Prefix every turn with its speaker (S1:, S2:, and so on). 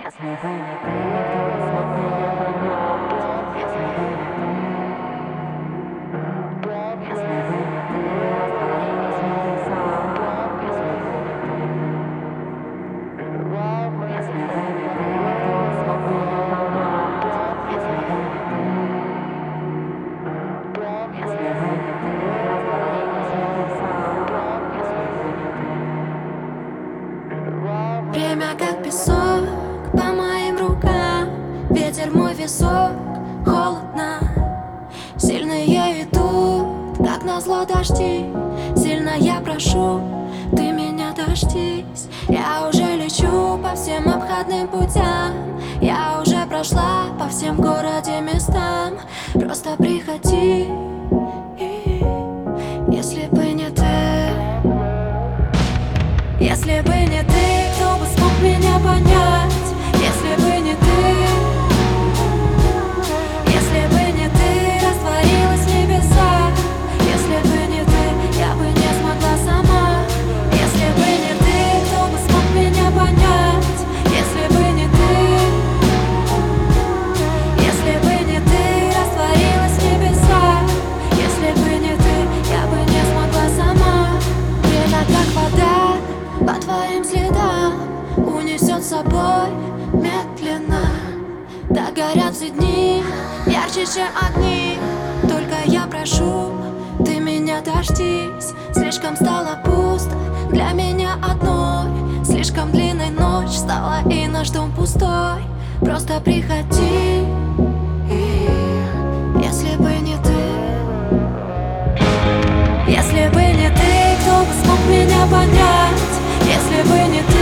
S1: Время как песок по моим рукам, ветер мой висок, холодно. Сильные идут, как назло дожди. Сильно я прошу, ты меня дождись. Я уже лечу по всем обходным путям. Я уже прошла по всем в городе местам. Просто приходи, если бы не ты. Если бы не ты, кто бы смог меня понять? Если бы не ты, если бы не ты, растворилась в небесах. Если бы не ты, я бы не смогла сама. Если бы не ты, кто бы смог меня понять? Если бы не ты, если бы не ты, растворилась в небесах. Если бы не ты, я бы не смогла сама. Время как вода по твоим следам унесет с собой медленно. Догорят все дни, ярче, чем огни. Только я прошу, ты меня дождись. Слишком стало пусто для меня одной. Слишком длинной ночь стала, и наш дом пустой. Просто приходи, если бы не ты. Если бы не ты, кто бы смог меня понять? Если бы не ты,